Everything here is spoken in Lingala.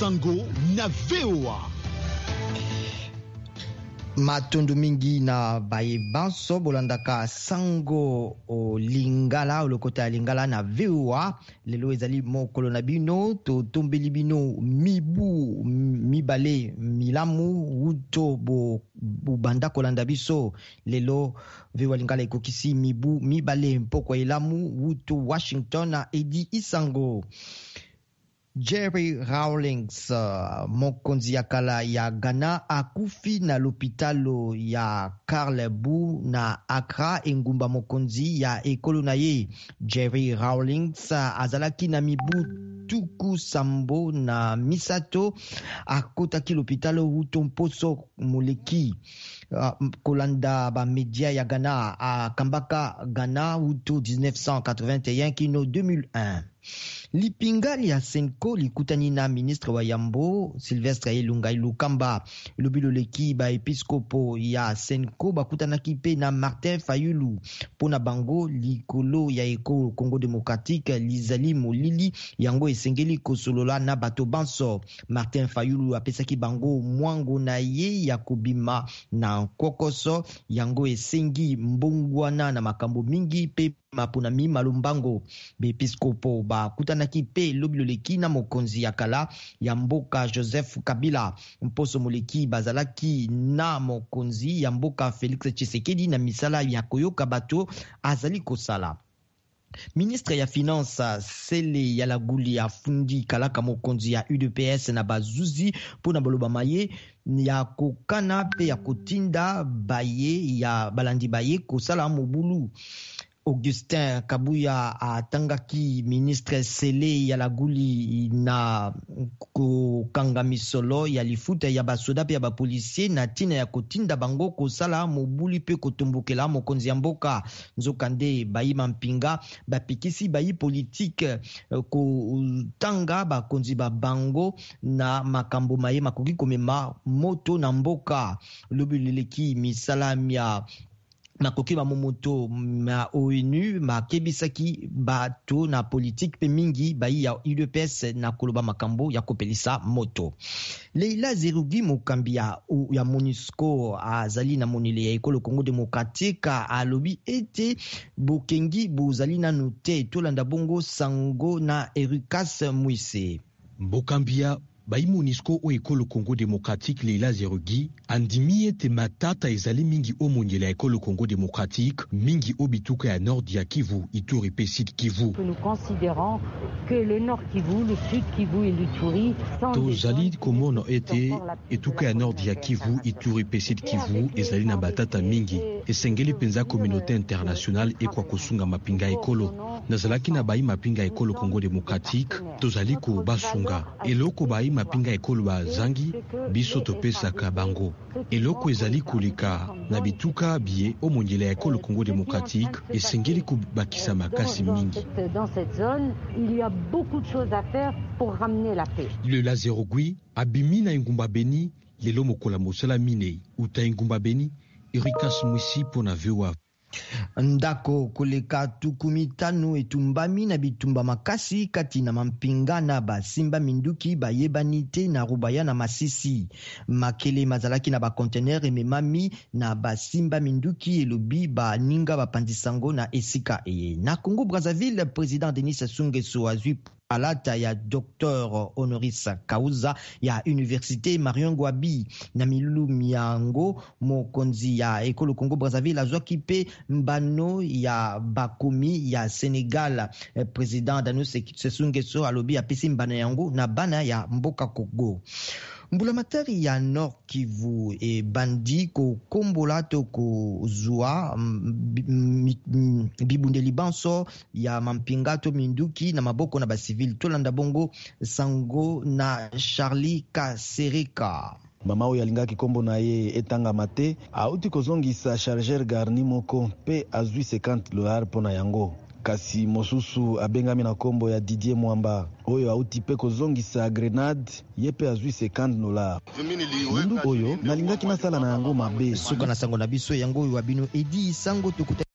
Isango na VOA. Matundu mingi na baye banso bolandaka sango o lingala o lokota lingala na VOA lelo ezali mokolo na bino to tombeli bino mibu mibale milamu uto bo banda kolanda biso lelo VOA lingala ekokisi mibu mibale mpoko elamu uto Washington na Edi Isango. Jerry Rawlings, mokonzi ya kala ya Ghana, akufi na lopitalo ya Carlebu na Accra engumba mokonzi ya ekolo na ye. Jerry Rawlings azalaki na mibu tuku sambo na misato akotaki lopitalo uto mposo moleki. Kolanda ba media ya Ghana akambaka Ghana uto 1981 kino 2001. Lipingali ya Senko likutani na ministre wa Yambo Sylvestre Ilunga Ilukamba lobilo leki ba episkopo ya Senko bakutanaki pe na Martin Fayulu pona bango likolo ya eko Congo Démocratique lizali molili yango esengeli kosolola na bato banso. Martin Fayulu apesaki bango mwango na ye ya kobima na kokoso yango esengi mbongwana na makambo mingi pe mapuna mi malumbango. Bepiskopo ba kutanaki pe lobilo leki na mokonzi ya kala ya mboka Joseph Kabila mposo moleki bazalaki na mokonzi ya mboka Félix Tshisekedi na misala ya koyoka bato azali kosala. Ministre ya finance Sele ya laguli ya fundi kalaka mokonzi ya UDPS na bazuzi pona baloba maye ya kokana pe ya kotinda baye ya balandi baye kosala mobulu. Augustin Kabuya atangaki ministre Sele ya laguli na kokanga misolo ya lifuta ya basoda pe ya bapolisier na tina ya kotinda bango kosala mobuli pe kotumbukela mokonzi ya mboka. Nzokande bayi mampinga bapikisi bayi politique kotanga bakonzi ba bango na makambo maye makoki komema moto na mboka. Lobileleki misala ya nakoki ba momoto ma ONU makebisaki bato na politique pe mingi bayi ya UDPS na koloba makambo ya kopelisa moto. Leila Zerugi mokambi ya MONUSCO azali na monile ya ekolo Congo Démocratique alobi ete bokengi bozali nanu te tolanda bongo sango na Erikas Mwise. Mbokambia bayi MONUSCO o ekolo Congo Démocratique Leila Zerugi andimi ete matata ezali mingi o mongela ekolo Congo Démocratique mingi o bituka ya Nord ya Kivu, Ituri pe Sud Kivu. Nous considérons que le Nord Kivu, le Sud Kivu et l'Ituri tozali komona ete etuka ya Nord ya Kivu, Ituri pe Sud Kivu ezali na batata mingi esengeli penza communauté internationale ekwa kosunga mapinga ekolo. Nazalaki na bayi mapinga ekolo Congo Démocratique tozali ko basunga eloko bayi mapinga ekolo ba zangi biso topesaka bango eloko ezali koleka na bituka bie o mongela ekolo Congo Démocratique esengeli kobakisa makasi mingi. Dans cette zone, il y a beaucoup de choses à faire pour ramener la paix. Le Lazerogui abimi na ingumba beni lelo mokola mosala minei uta ingumba beni Erikas Mwisi pona VOA. Ndako koleka tukumi tano etumbami na bitumba makasi kati na mampinga na basimba minduki bayebani te na Rubaya na Masisi. Makele mazalaki na bakontener ememami na basimba minduki elobi baninga bapandisango na esika eye. Na Congo Brazzaville, président Denis Sassou Nguesso azwi alata ya Dr Honoris Causa ya Université Marion Ngouabi na milulu miango mokonzi ya ekolo Congo Brazzaville azwaki pe mbano ya bakomi ya Senegal. Président Denis Sassou Nguesso alobi apesi mbano yango na bana ya mboka Congo. Mbulamatari ya Nord Kivu e bandi ko kombola to ko zua bibundeli banso ya mampinga to minduki na maboko na basivili tolanda bongo sango na Charlie Kasereka. Mama oyo alingaki kombo na ye etanga mate auti kozongisa chargeur garni moko pe azwi $50 pona yango. Kasi mosusu abengami na kombo ya Didier Mwamba oyo auti pe kozongisa grenade ye pe azwi $50. Mundu oyo nalingaki nasala na yango mabe suka na sango na biso yango oyo abino Edi Sango tukuta